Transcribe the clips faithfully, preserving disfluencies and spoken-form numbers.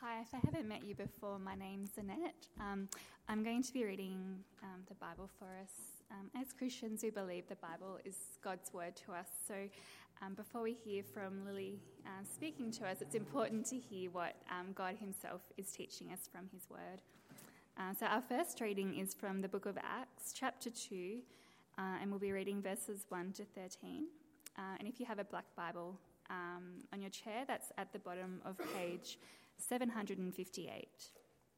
Hi, if I haven't met you before, my name's Annette. Um, I'm going to be reading um, the Bible for us. Um, as Christians, we believe the Bible is God's word to us. So um, before we hear from Lily uh, speaking to us, it's important to hear what um, God himself is teaching us from his word. Uh, so our first reading is from the book of Acts, chapter two, uh, and we'll be reading verses one to thirteen. Uh, and if you have a black Bible um, on your chair, that's at the bottom of page seven hundred fifty-eight.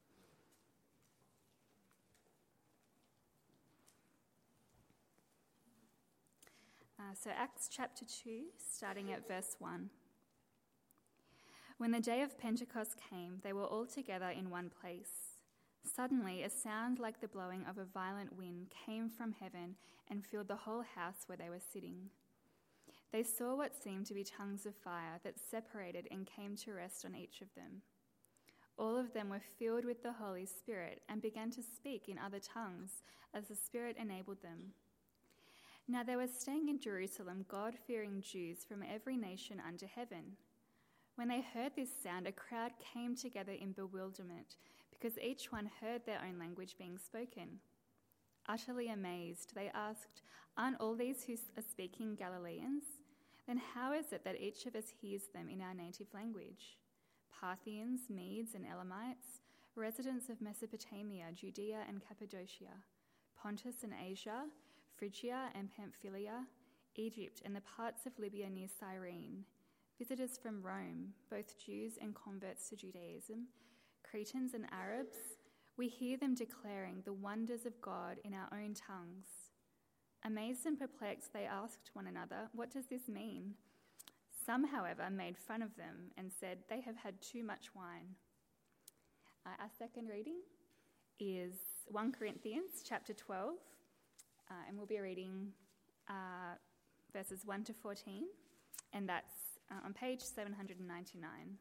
Uh, so Acts chapter two, starting at verse one. When the day of Pentecost came, they were all together in one place. Suddenly, a sound like the blowing of a violent wind came from heaven and filled the whole house where they were sitting. They saw what seemed to be tongues of fire that separated and came to rest on each of them. All of them were filled with the Holy Spirit and began to speak in other tongues as the Spirit enabled them. Now there were staying in Jerusalem God-fearing Jews from every nation under heaven. When they heard this sound, a crowd came together in bewilderment because each one heard their own language being spoken. Utterly amazed, they asked, "Aren't all these who are speaking Galileans? Then how is it that each of us hears them in our native language? Parthians, Medes and Elamites, residents of Mesopotamia, Judea and Cappadocia, Pontus and Asia, Phrygia and Pamphylia, Egypt and the parts of Libya near Cyrene, visitors from Rome, both Jews and converts to Judaism, Cretans and Arabs, we hear them declaring the wonders of God in our own tongues." Amazed and perplexed, they asked one another, "What does this mean?" Some, however, made fun of them and said, "They have had too much wine." Uh, our second reading is First Corinthians chapter twelve, uh, and we'll be reading uh, verses one to fourteen, and that's uh, on page seven hundred ninety-nine.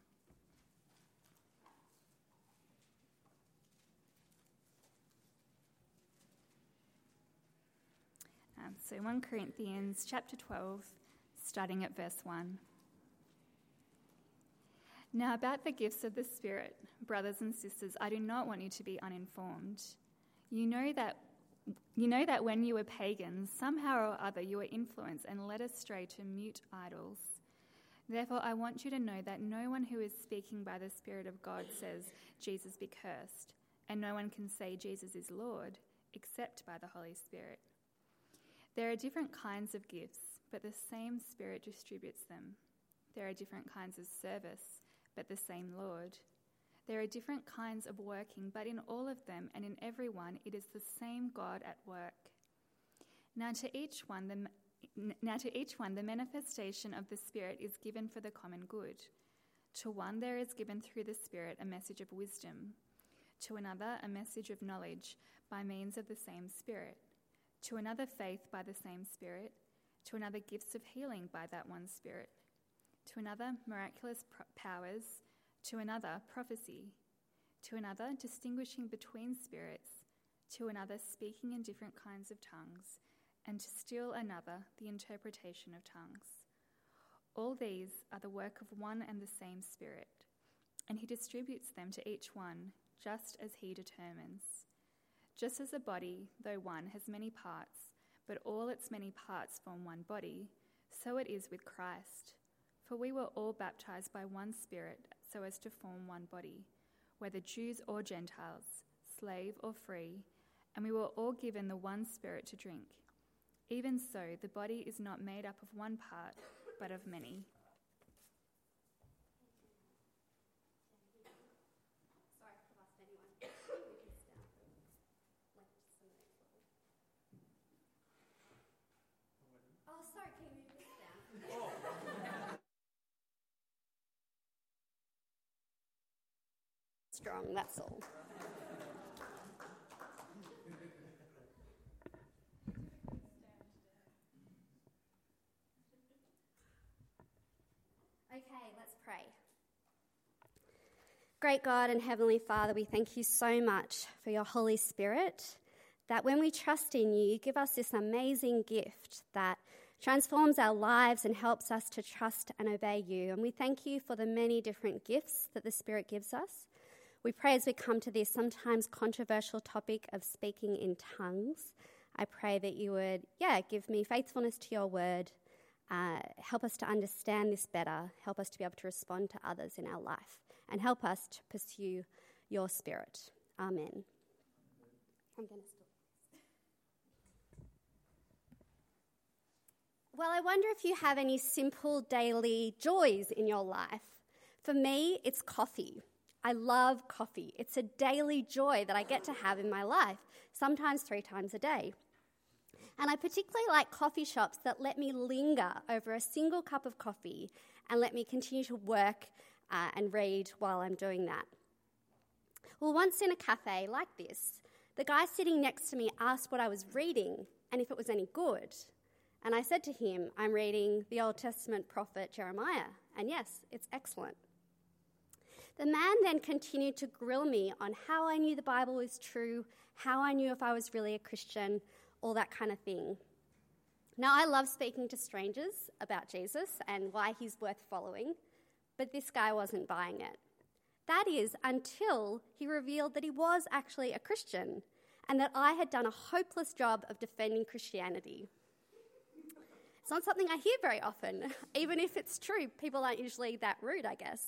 Um, so First Corinthians chapter twelve, starting at verse one. Now about the gifts of the Spirit, brothers and sisters, I do not want you to be uninformed. You know that you know that when you were pagans, somehow or other you were influenced and led astray to mute idols. Therefore I want you to know that no one who is speaking by the Spirit of God says, "Jesus be cursed," and no one can say Jesus is Lord, except by the Holy Spirit. There are different kinds of gifts, but the same Spirit distributes them. There are different kinds of service, but the same Lord. There are different kinds of working, but in all of them and in every one, it is the same God at work. Now to each one, the, now to each one, the manifestation of the Spirit is given for the common good. To one there is given through the Spirit a message of wisdom, to another a message of knowledge by means of the same Spirit, to another faith by the same Spirit, to another gifts of healing by that one Spirit, to another miraculous pro- powers, to another prophecy, to another distinguishing between spirits, to another speaking in different kinds of tongues, and to still another the interpretation of tongues. All these are the work of one and the same Spirit, and he distributes them to each one just as he determines. Just as a body, though one, has many parts, but all its many parts form one body, so it is with Christ. For we were all baptized by one Spirit so as to form one body, whether Jews or Gentiles, slave or free, and we were all given the one Spirit to drink. Even so, the body is not made up of one part, but of many. Strong, that's all. Okay, let's pray. Great God and Heavenly Father, we thank you so much for your Holy Spirit, that when we trust in you, you give us this amazing gift that transforms our lives and helps us to trust and obey you. And we thank you for the many different gifts that the Spirit gives us. We pray as we come to this sometimes controversial topic of speaking in tongues, I pray that you would, yeah, give me faithfulness to your word, uh, help us to understand this better, help us to be able to respond to others in our life, and help us to pursue your spirit. Amen. I'm going to stop. Well, I wonder if you have any simple daily joys in your life. For me, it's coffee. I love coffee. It's a daily joy that I get to have in my life, sometimes three times a day. And I particularly like coffee shops that let me linger over a single cup of coffee and let me continue to work uh, and read while I'm doing that. Well, once in a cafe like this, the guy sitting next to me asked what I was reading and if it was any good. And I said to him, I'm reading the Old Testament prophet Jeremiah, and yes, it's excellent. The man then continued to grill me on how I knew the Bible was true, how I knew if I was really a Christian, all that kind of thing. Now, I love speaking to strangers about Jesus and why he's worth following, but this guy wasn't buying it. That is, until he revealed that he was actually a Christian and that I had done a hopeless job of defending Christianity. It's not something I hear very often. Even if it's true, people aren't usually that rude, I guess.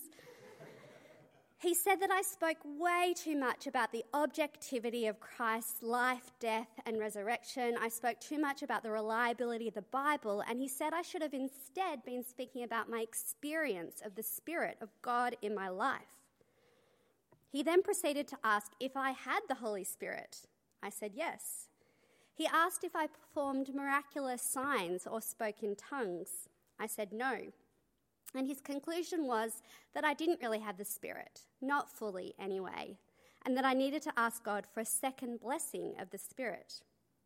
He said that I spoke way too much about the objectivity of Christ's life, death, and resurrection. I spoke too much about the reliability of the Bible, and he said I should have instead been speaking about my experience of the Spirit of God in my life. He then proceeded to ask if I had the Holy Spirit. I said yes. He asked if I performed miraculous signs or spoke in tongues. I said no. And his conclusion was that I didn't really have the Spirit, not fully anyway, and that I needed to ask God for a second blessing of the Spirit.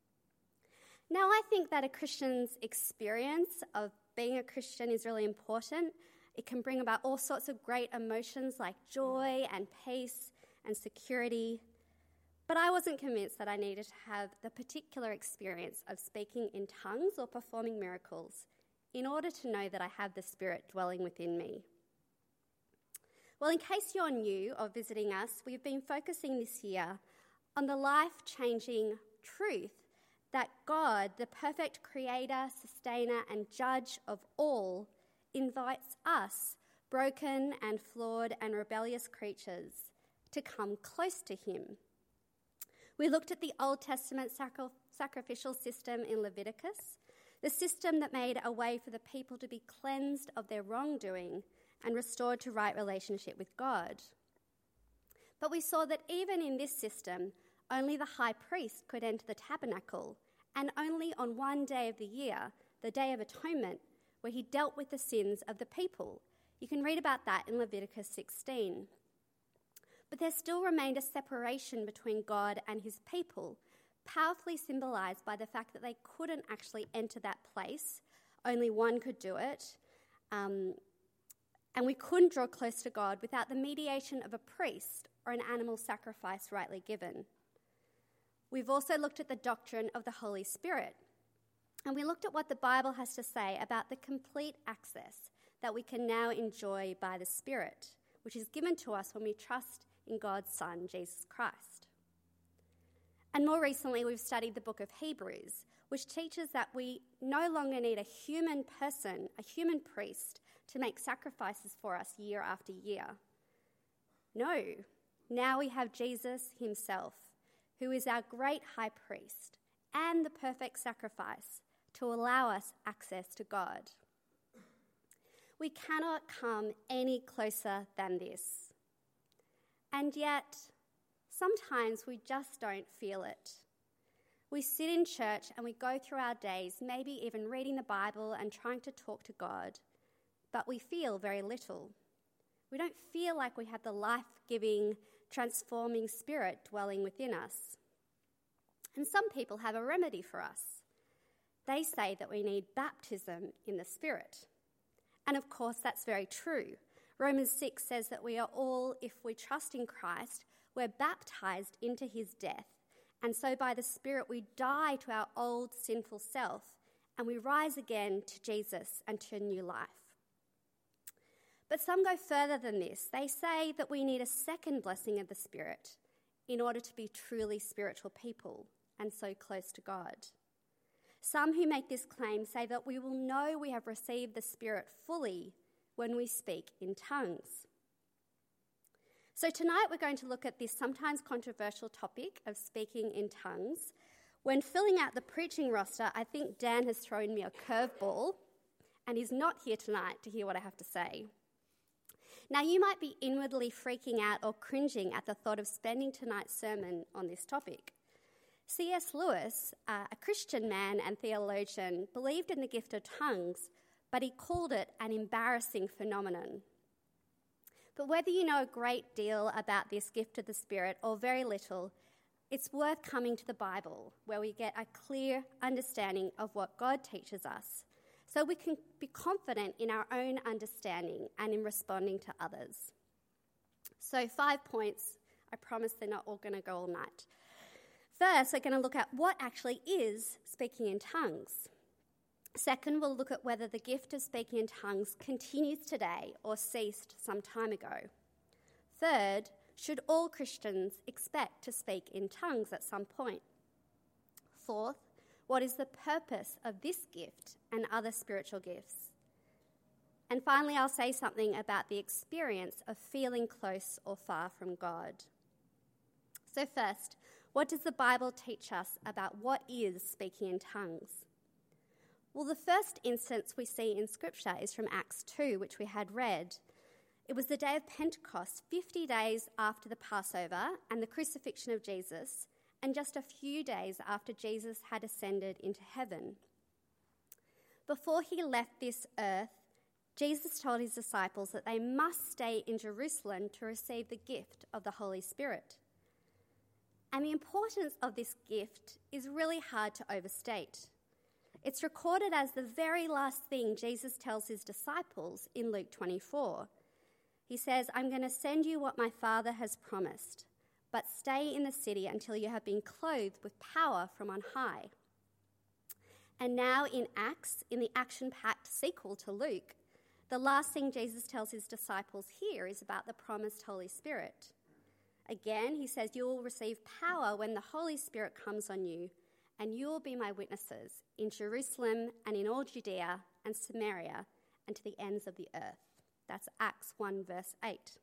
Now, I think that a Christian's experience of being a Christian is really important. It can bring about all sorts of great emotions like joy and peace and security. But I wasn't convinced that I needed to have the particular experience of speaking in tongues or performing miracles in order to know that I have the Spirit dwelling within me. Well, in case you're new or visiting us, we've been focusing this year on the life-changing truth that God, the perfect creator, sustainer, and judge of all, invites us, broken and flawed and rebellious creatures, to come close to him. We looked at the Old Testament sacri- sacrificial system in Leviticus, the system that made a way for the people to be cleansed of their wrongdoing and restored to right relationship with God. But we saw that even in this system, only the high priest could enter the tabernacle, and only on one day of the year, the Day of Atonement, where he dealt with the sins of the people. You can read about that in Leviticus sixteen. But there still remained a separation between God and his people, powerfully symbolised by the fact that they couldn't actually enter that place. Only one could do it. Um, and we couldn't draw close to God without the mediation of a priest or an animal sacrifice rightly given. We've also looked at the doctrine of the Holy Spirit. And we looked at what the Bible has to say about the complete access that we can now enjoy by the Spirit, which is given to us when we trust in God's Son, Jesus Christ. And more recently, we've studied the book of Hebrews, which teaches that we no longer need a human person, a human priest, to make sacrifices for us year after year. No, now we have Jesus himself, who is our great high priest and the perfect sacrifice to allow us access to God. We cannot come any closer than this. And yet, sometimes we just don't feel it. We sit in church and we go through our days, maybe even reading the Bible and trying to talk to God, but we feel very little. We don't feel like we have the life-giving, transforming Spirit dwelling within us. And some people have a remedy for us. They say that we need baptism in the Spirit. And of course, that's very true. Romans six says that we are all, if we trust in Christ, we're baptized into his death. And so by the Spirit, we die to our old sinful self and we rise again to Jesus and to a new life. But some go further than this. They say that we need a second blessing of the Spirit in order to be truly spiritual people and so close to God. Some who make this claim say that we will know we have received the Spirit fully when we speak in tongues. So tonight we're going to look at this sometimes controversial topic of speaking in tongues. When filling out the preaching roster, I think Dan has thrown me a curveball and he's not here tonight to hear what I have to say. Now, you might be inwardly freaking out or cringing at the thought of spending tonight's sermon on this topic. C S Lewis, uh, a Christian man and theologian, believed in the gift of tongues, but he called it an embarrassing phenomenon. But whether you know a great deal about this gift of the Spirit or very little, it's worth coming to the Bible, where we get a clear understanding of what God teaches us, so we can be confident in our own understanding and in responding to others. So five points. I promise they're not all going to go all night. First, we're going to look at what actually is speaking in tongues. Second, we'll look at whether the gift of speaking in tongues continues today or ceased some time ago. Third, should all Christians expect to speak in tongues at some point? Fourth, what is the purpose of this gift and other spiritual gifts? And finally, I'll say something about the experience of feeling close or far from God. So first, what does the Bible teach us about what is speaking in tongues? Well, the first instance we see in Scripture is from Acts two, which we had read. It was the day of Pentecost, fifty days after the Passover and the crucifixion of Jesus, and just a few days after Jesus had ascended into heaven. Before he left this earth, Jesus told his disciples that they must stay in Jerusalem to receive the gift of the Holy Spirit. And the importance of this gift is really hard to overstate. It's recorded as the very last thing Jesus tells his disciples in Luke twenty-four. He says, "I'm going to send you what my Father has promised, but stay in the city until you have been clothed with power from on high." And now in Acts, in the action-packed sequel to Luke, the last thing Jesus tells his disciples here is about the promised Holy Spirit. Again, he says, "You will receive power when the Holy Spirit comes on you, and you will be my witnesses in Jerusalem and in all Judea and Samaria and to the ends of the earth." That's Acts one, verse eight.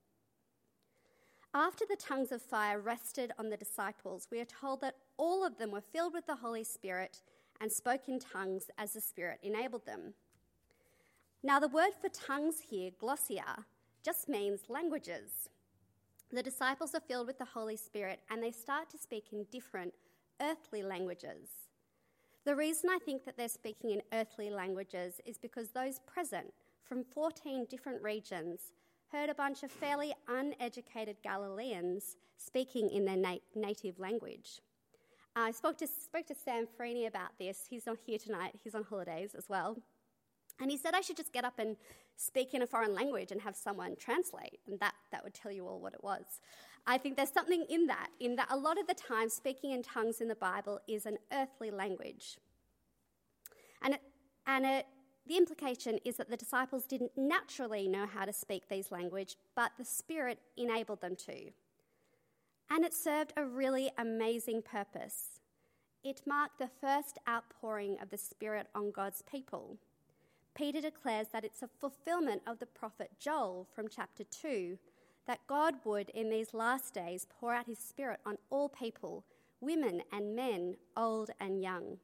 After the tongues of fire rested on the disciples, we are told that all of them were filled with the Holy Spirit and spoke in tongues as the Spirit enabled them. Now, the word for tongues here, glossia, just means languages. The disciples are filled with the Holy Spirit and they start to speak in different earthly languages. The reason I think that they're speaking in earthly languages is because those present from fourteen different regions heard a bunch of fairly uneducated Galileans speaking in their nat- native language. Uh, I spoke to, spoke to Sam Freeney about this. He's not here tonight. He's on holidays as well. And he said I should just get up and speak in a foreign language and have someone translate, and that, that would tell you all what it was. I think there's something in that, in that a lot of the time speaking in tongues in the Bible is an earthly language. And it, and it, the implication is that the disciples didn't naturally know how to speak these languages, but the Spirit enabled them to. And it served a really amazing purpose. It marked the first outpouring of the Spirit on God's people. Peter declares that it's a fulfillment of the prophet Joel from chapter two, that God would, in these last days, pour out his Spirit on all people, women and men, old and young.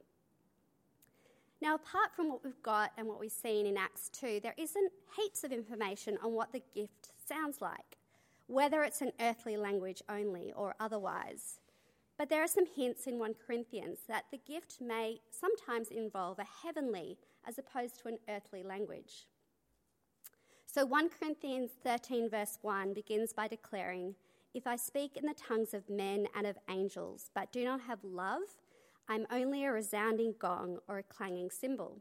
Now, apart from what we've got and what we've seen in Acts two, there isn't heaps of information on what the gift sounds like, whether it's an earthly language only or otherwise. But there are some hints in First Corinthians that the gift may sometimes involve a heavenly as opposed to an earthly language. So First Corinthians thirteen verse one begins by declaring, "If I speak in the tongues of men and of angels, but do not have love, I'm only a resounding gong or a clanging cymbal."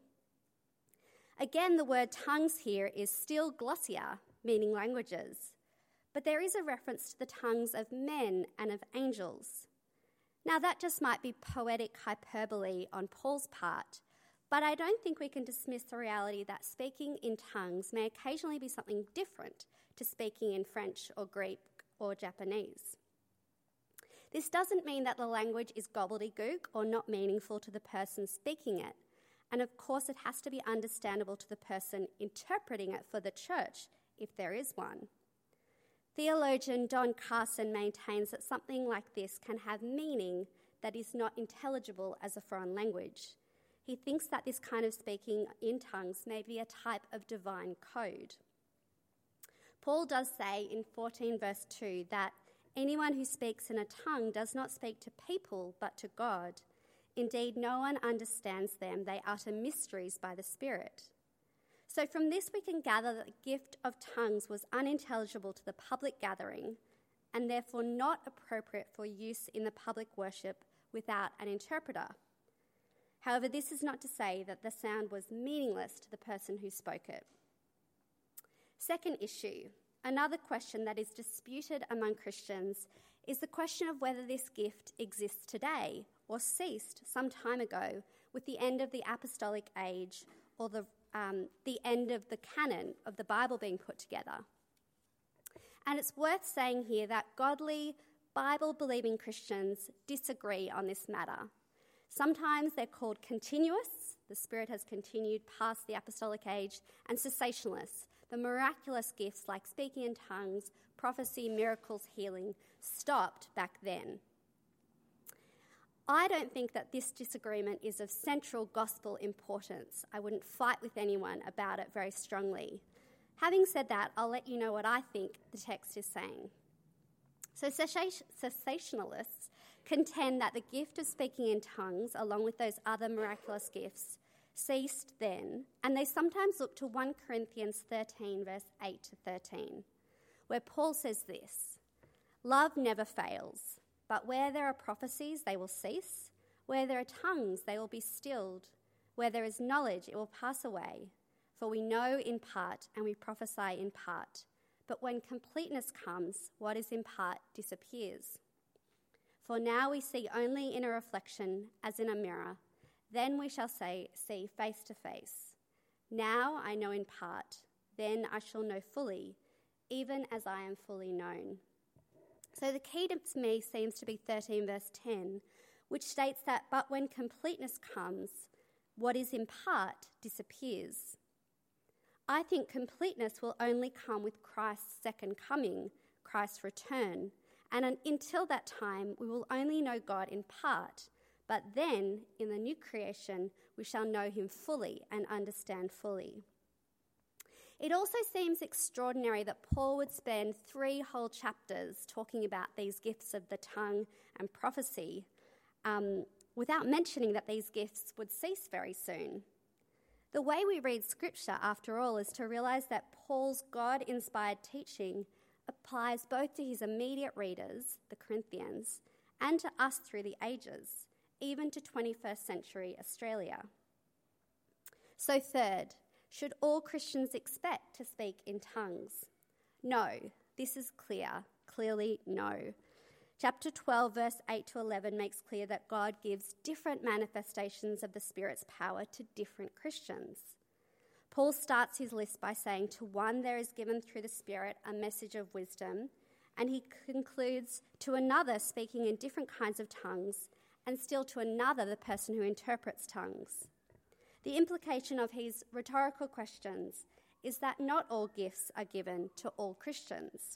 Again, the word tongues here is still glossia, meaning languages, but there is a reference to the tongues of men and of angels. Now, that just might be poetic hyperbole on Paul's part, But I don't think we can dismiss the reality that speaking in tongues may occasionally be something different to speaking in French or Greek or Japanese. This doesn't mean that the language is gobbledygook or not meaningful to the person speaking it. And of course, it has to be understandable to the person interpreting it for the church, if there is one. Theologian Don Carson maintains that something like this can have meaning that is not intelligible as a foreign language. He thinks that this kind of speaking in tongues may be a type of divine code. Paul does say in fourteen verse two that anyone who speaks in a tongue does not speak to people but to God. Indeed, no one understands them. They utter mysteries by the Spirit. So from this we can gather that the gift of tongues was unintelligible to the public gathering and therefore not appropriate for use in the public worship without an interpreter. However, this is not to say that the sound was meaningless to the person who spoke it. Second issue, another question that is disputed among Christians is the question of whether this gift exists today or ceased some time ago with the end of the apostolic age or the, um, the end of the canon of the Bible being put together. And it's worth saying here that godly, Bible-believing Christians disagree on this matter. Sometimes they're called continuous, the Spirit has continued past the apostolic age, and cessationalists, the miraculous gifts like speaking in tongues, prophecy, miracles, healing, stopped back then. I don't think that this disagreement is of central gospel importance. I wouldn't fight with anyone about it very strongly. Having said that, I'll let you know what I think the text is saying. So cessationalists contend that the gift of speaking in tongues, along with those other miraculous gifts, ceased then, and they sometimes look to First Corinthians thirteen, verse eight to thirteen, where Paul says this: "Love never fails, but where there are prophecies, they will cease. Where there are tongues, they will be stilled. Where there is knowledge, it will pass away. For we know in part, and we prophesy in part. But when completeness comes, what is in part disappears. For now we see only in a reflection, as in a mirror. Then we shall say, see face to face. Now I know in part, then I shall know fully, even as I am fully known." So the key to me seems to be thirteen verse ten, which states that, but when completeness comes, what is in part disappears. I think completeness will only come with Christ's second coming, Christ's return, and until that time we will only know God in part, but then in the new creation we shall know him fully and understand fully. It also seems extraordinary that Paul would spend three whole chapters talking about these gifts of the tongue and prophecy um, without mentioning that these gifts would cease very soon. The way we read Scripture, after all, is to realise that Paul's God-inspired teaching applies both to his immediate readers, the Corinthians, and to us through the ages, even to twenty-first century Australia. So third, should all Christians expect to speak in tongues? No, this is clear, clearly no. Chapter twelve, verse eight to eleven makes clear that God gives different manifestations of the Spirit's power to different Christians. Paul starts his list by saying, to one there is given through the Spirit a message of wisdom, and he concludes, to another speaking in different kinds of tongues, and still to another the person who interprets tongues. The implication of his rhetorical questions is that not all gifts are given to all Christians.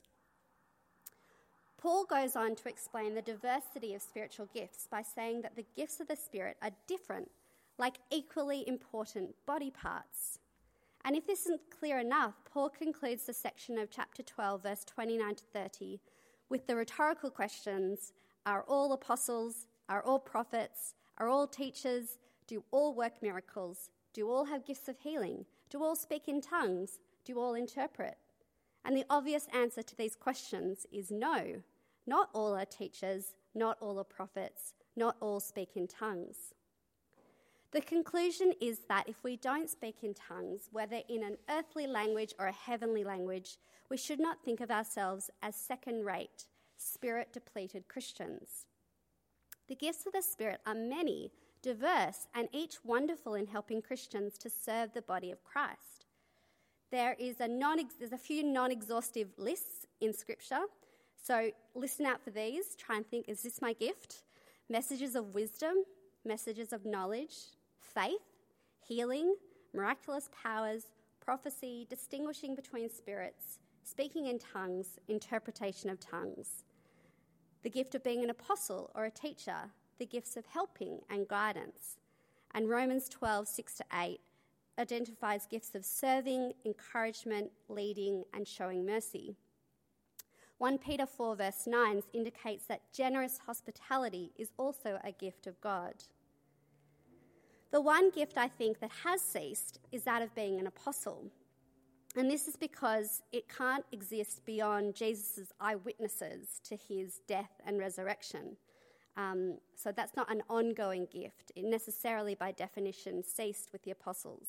Paul goes on to explain the diversity of spiritual gifts by saying that the gifts of the Spirit are different, like equally important body parts. And if this isn't clear enough, Paul concludes the section of chapter twelve, verse twenty-nine to thirty, with the rhetorical questions: are all apostles? Are all prophets? Are all teachers? Do all work miracles? Do all have gifts of healing? Do all speak in tongues? Do all interpret? And the obvious answer to these questions is no. Not all are teachers, not all are prophets, not all speak in tongues. The conclusion is that if we don't speak in tongues, whether in an earthly language or a heavenly language, we should not think of ourselves as second-rate, spirit-depleted Christians. The gifts of the Spirit are many diverse, and each wonderful in helping Christians to serve the body of Christ. There is a non there's a few non-exhaustive lists in Scripture, so listen out for these. Try and think, is this my gift? Messages of wisdom, messages of knowledge, faith, healing, miraculous powers, prophecy, distinguishing between spirits, speaking in tongues, interpretation of tongues. The gift of being an apostle or a teacher, the gifts of helping and guidance. And Romans twelve, six to eight identifies gifts of serving, encouragement, leading, and showing mercy. First Peter four, verse nine indicates that generous hospitality is also a gift of God. The one gift I think that has ceased is that of being an apostle. And this is because it can't exist beyond Jesus' eyewitnesses to his death and resurrection. Um, so that's not an ongoing gift. It necessarily, by definition, ceased with the apostles.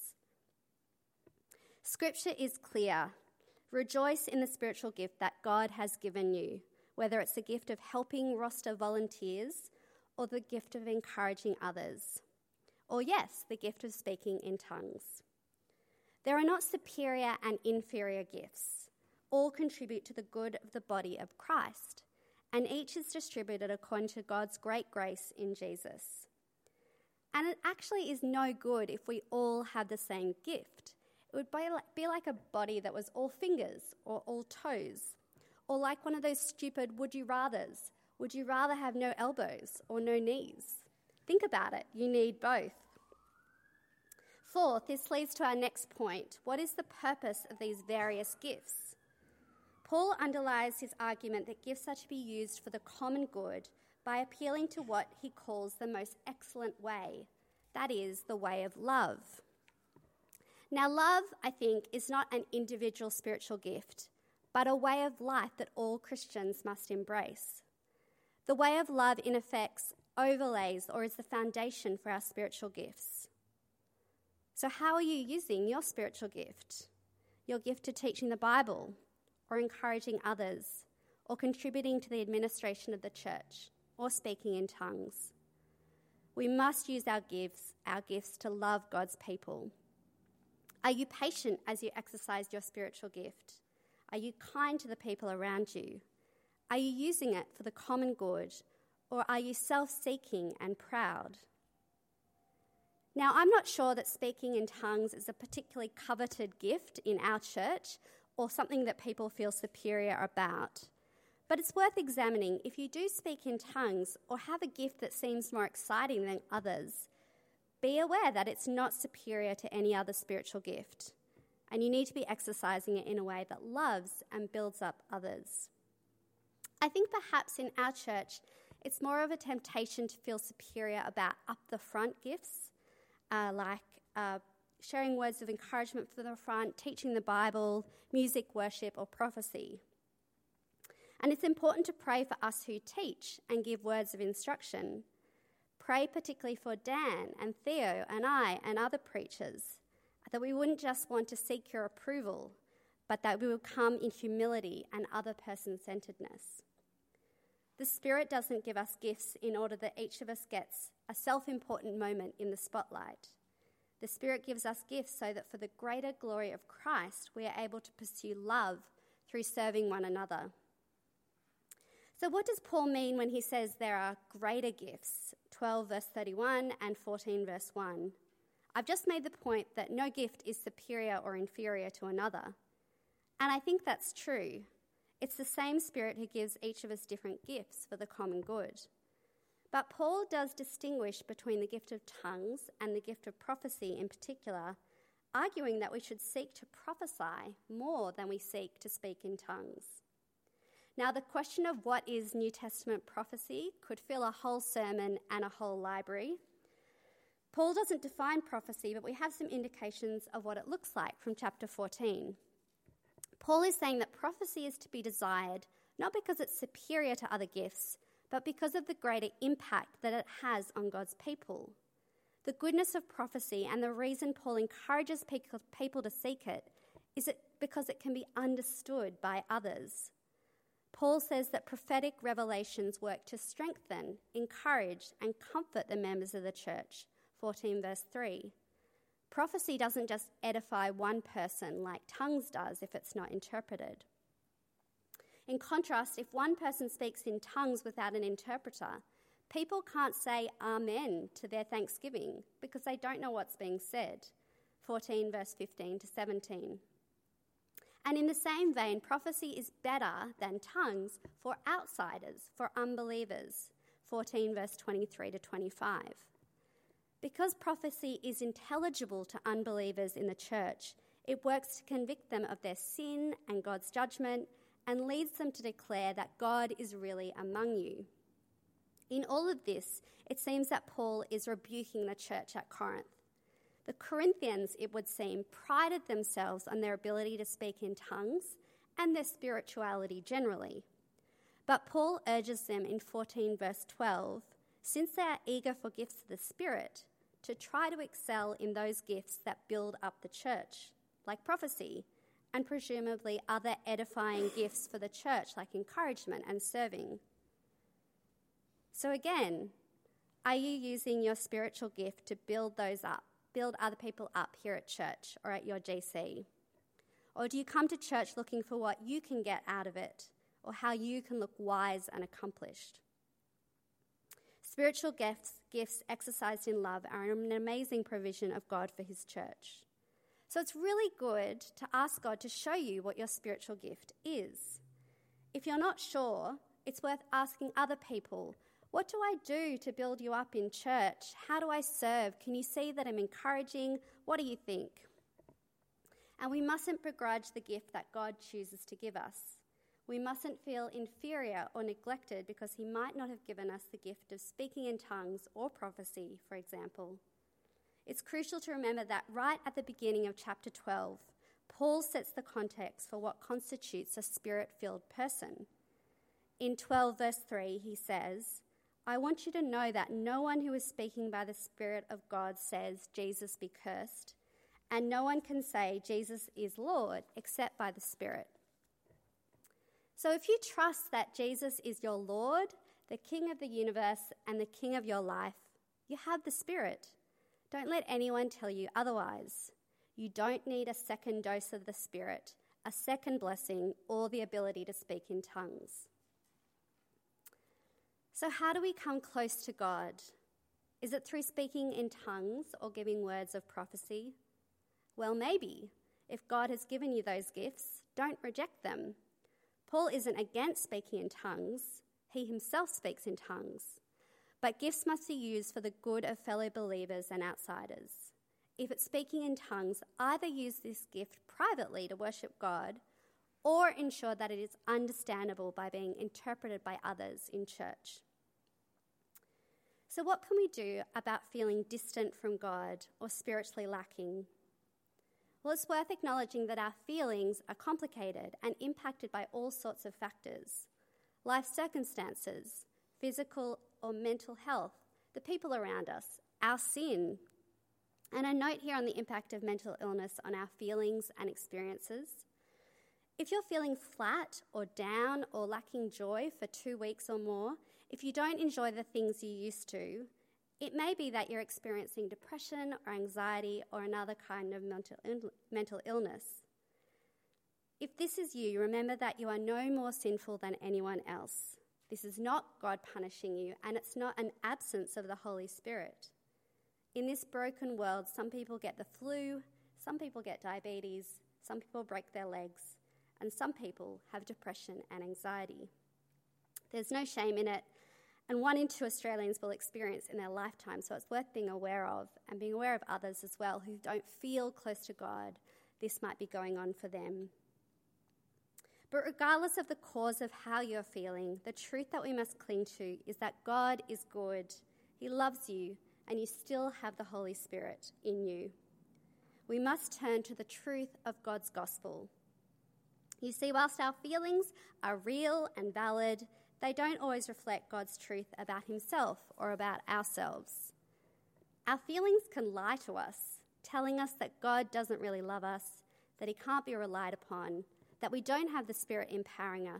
Scripture is clear. Rejoice in the spiritual gift that God has given you, whether it's the gift of helping roster volunteers or the gift of encouraging others. Or yes, the gift of speaking in tongues. There are not superior and inferior gifts. All contribute to the good of the body of Christ, and each is distributed according to God's great grace in Jesus. And it actually is no good if we all have the same gift. It would be like a body that was all fingers or all toes, or like one of those stupid would you rathers. Would you rather have no elbows or no knees? Think about it. You need both. Fourth, this leads to our next point. What is the purpose of these various gifts? Paul underlies his argument that gifts are to be used for the common good by appealing to what he calls the most excellent way, that is, the way of love. Now, love, I think, is not an individual spiritual gift, but a way of life that all Christians must embrace. The way of love, in effect, overlays or is the foundation for our spiritual gifts. So how are you using your spiritual gift? Your gift to teaching the Bible, or encouraging others, or contributing to the administration of the church, or speaking in tongues? We must use our gifts, our gifts to love God's people. Are you patient as you exercise your spiritual gift? Are you kind to the people around you? Are you using it for the common good, or are you self-seeking and proud? Now, I'm not sure that speaking in tongues is a particularly coveted gift in our church or something that people feel superior about. But it's worth examining. If you do speak in tongues or have a gift that seems more exciting than others, be aware that it's not superior to any other spiritual gift, and you need to be exercising it in a way that loves and builds up others. I think perhaps in our church, it's more of a temptation to feel superior about up-the-front gifts, uh, like uh, sharing words of encouragement from the front, teaching the Bible, music, worship, or prophecy. And it's important to pray for us who teach and give words of instruction. Pray particularly for Dan and Theo and I and other preachers, that we wouldn't just want to seek your approval, but that we will come in humility and other person-centeredness. The Spirit doesn't give us gifts in order that each of us gets a self-important moment in the spotlight. The Spirit gives us gifts so that for the greater glory of Christ, we are able to pursue love through serving one another. So what does Paul mean when he says there are greater gifts? twelve verse thirty-one and fourteen verse one. I've just made the point that no gift is superior or inferior to another. And I think that's true. It's the same Spirit who gives each of us different gifts for the common good. But Paul does distinguish between the gift of tongues and the gift of prophecy in particular, arguing that we should seek to prophesy more than we seek to speak in tongues. Now, the question of what is New Testament prophecy could fill a whole sermon and a whole library. Paul doesn't define prophecy, but we have some indications of what it looks like from chapter fourteen. Paul is saying that prophecy is to be desired not because it's superior to other gifts, but because of the greater impact that it has on God's people. The goodness of prophecy and the reason Paul encourages people to seek it is it because it can be understood by others. Paul says that prophetic revelations work to strengthen, encourage, and comfort the members of the church, fourteen verse three. Prophecy doesn't just edify one person like tongues does if it's not interpreted. In contrast, if one person speaks in tongues without an interpreter, people can't say amen to their thanksgiving because they don't know what's being said, fourteen verse fifteen to seventeen. And in the same vein, prophecy is better than tongues for outsiders, for unbelievers, fourteen verse twenty-three to twenty-five. Because prophecy is intelligible to unbelievers in the church, it works to convict them of their sin and God's judgment and leads them to declare that God is really among you. In all of this, it seems that Paul is rebuking the church at Corinth. The Corinthians, it would seem, prided themselves on their ability to speak in tongues and their spirituality generally. But Paul urges them in fourteen verse twelve, since they are eager for gifts of the Spirit, to try to excel in those gifts that build up the church, like prophecy, and presumably other edifying gifts for the church, like encouragement and serving. So again, are you using your spiritual gift to build those up, build other people up here at church or at your G C? Or do you come to church looking for what you can get out of it or how you can look wise and accomplished? Spiritual gifts, gifts exercised in love are an amazing provision of God for his church. So it's really good to ask God to show you what your spiritual gift is. If you're not sure, it's worth asking other people, what do I do to build you up in church? How do I serve? Can you see that I'm encouraging? What do you think? And we mustn't begrudge the gift that God chooses to give us. We mustn't feel inferior or neglected because he might not have given us the gift of speaking in tongues or prophecy, for example. It's crucial to remember that right at the beginning of chapter twelve, Paul sets the context for what constitutes a spirit-filled person. In twelve verse three, he says, I want you to know that no one who is speaking by the Spirit of God says, Jesus be cursed, and no one can say Jesus is Lord except by the Spirit. So if you trust that Jesus is your Lord, the King of the universe, and the King of your life, you have the Spirit. Don't let anyone tell you otherwise. You don't need a second dose of the Spirit, a second blessing, or the ability to speak in tongues. So how do we come close to God? Is it through speaking in tongues or giving words of prophecy? Well, maybe. If God has given you those gifts, don't reject them. Paul isn't against speaking in tongues. He himself speaks in tongues. But gifts must be used for the good of fellow believers and outsiders. If it's speaking in tongues, either use this gift privately to worship God or ensure that it is understandable by being interpreted by others in church. So what can we do about feeling distant from God or spiritually lacking? Well, it's worth acknowledging that our feelings are complicated and impacted by all sorts of factors. Life circumstances, physical or mental health, the people around us, our sin. And a note here on the impact of mental illness on our feelings and experiences. If you're feeling flat or down or lacking joy for two weeks or more, if you don't enjoy the things you used to, it may be that you're experiencing depression or anxiety or another kind of mental, Ill- mental illness. If this is you, remember that you are no more sinful than anyone else. This is not God punishing you, and it's not an absence of the Holy Spirit. In this broken world, some people get the flu, some people get diabetes, some people break their legs, and some people have depression and anxiety. There's no shame in it, and one in two Australians will experience in their lifetime, so it's worth being aware of, and being aware of others as well who don't feel close to God. This might be going on for them. But regardless of the cause of how you're feeling, the truth that we must cling to is that God is good, he loves you, and you still have the Holy Spirit in you. We must turn to the truth of God's gospel. You see, whilst our feelings are real and valid, they don't always reflect God's truth about himself or about ourselves. Our feelings can lie to us, telling us that God doesn't really love us, that he can't be relied upon, that we don't have the Spirit empowering us,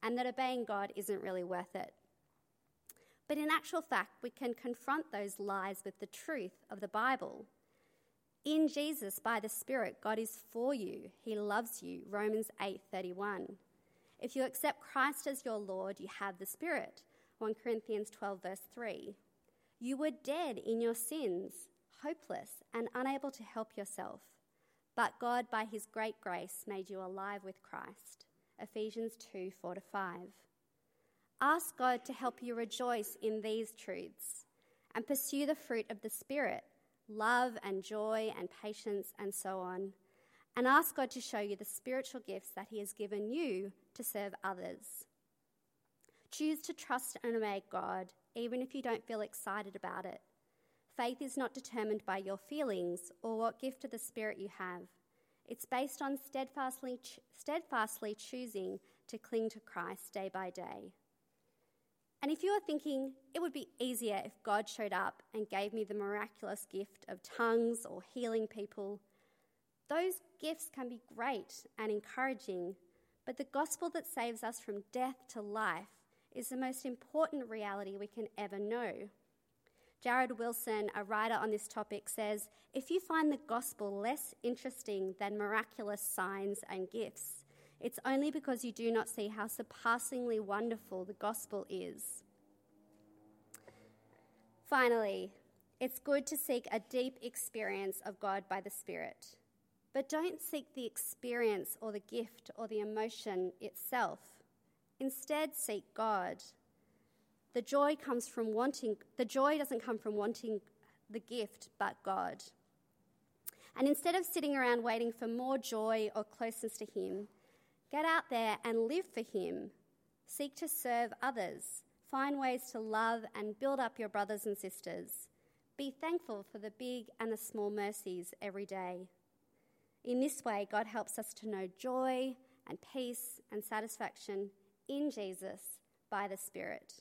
and that obeying God isn't really worth it. But in actual fact, we can confront those lies with the truth of the Bible. In Jesus, by the Spirit, God is for you. He loves you, Romans eight thirty-one. If you accept Christ as your Lord, you have the Spirit, First Corinthians twelve, verse three. You were dead in your sins, hopeless and unable to help yourself. But God, by his great grace, made you alive with Christ, Ephesians two, four to five. Ask God to help you rejoice in these truths and pursue the fruit of the Spirit, love and joy and patience and so on, and ask God to show you the spiritual gifts that he has given you to serve others. Choose to trust and obey God, even if you don't feel excited about it. Faith is not determined by your feelings or what gift of the Spirit you have. It's based on steadfastly, steadfastly choosing to cling to Christ day by day. And if you are thinking it would be easier if God showed up and gave me the miraculous gift of tongues or healing people, those gifts can be great and encouraging, but the gospel that saves us from death to life is the most important reality we can ever know. Jared Wilson, a writer on this topic, says, if you find the gospel less interesting than miraculous signs and gifts, it's only because you do not see how surpassingly wonderful the gospel is. Finally, it's good to seek a deep experience of God by the Spirit, but don't seek the experience or the gift or the emotion itself. Instead, seek God. The joy comes from wanting, the joy doesn't come from wanting the gift, but God. And instead of sitting around waiting for more joy or closeness to him, get out there and live for him. Seek to serve others. Find ways to love and build up your brothers and sisters. Be thankful for the big and the small mercies every day. In this way, God helps us to know joy and peace and satisfaction in Jesus by the Spirit.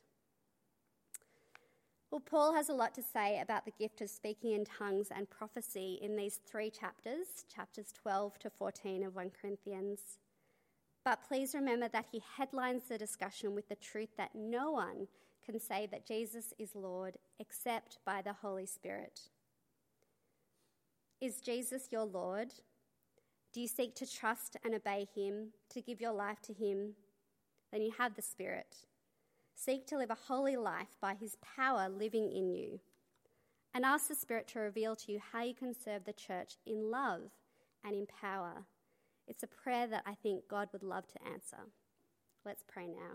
Well, Paul has a lot to say about the gift of speaking in tongues and prophecy in these three chapters, chapters twelve to fourteen of First Corinthians. But please remember that he headlines the discussion with the truth that no one can say that Jesus is Lord except by the Holy Spirit. Is Jesus your Lord? Do you seek to trust and obey him, to give your life to him? Then you have the Spirit. Seek to live a holy life by his power living in you. And ask the Spirit to reveal to you how you can serve the church in love and in power. It's a prayer that I think God would love to answer. Let's pray now.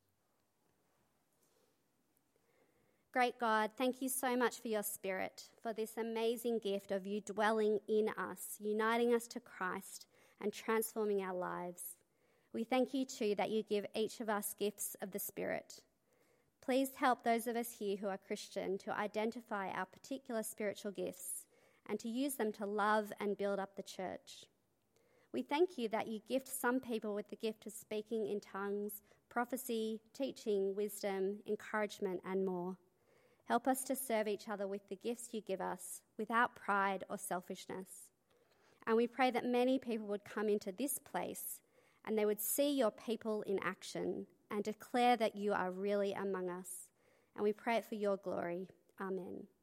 Great God, thank you so much for your Spirit, for this amazing gift of you dwelling in us, uniting us to Christ and transforming our lives. We thank you too that you give each of us gifts of the Spirit. Please help those of us here who are Christian to identify our particular spiritual gifts and to use them to love and build up the church. We thank you that you gift some people with the gift of speaking in tongues, prophecy, teaching, wisdom, encouragement, and more. Help us to serve each other with the gifts you give us without pride or selfishness. And we pray that many people would come into this place and they would see your people in action and declare that you are really among us. And we pray it for your glory. Amen.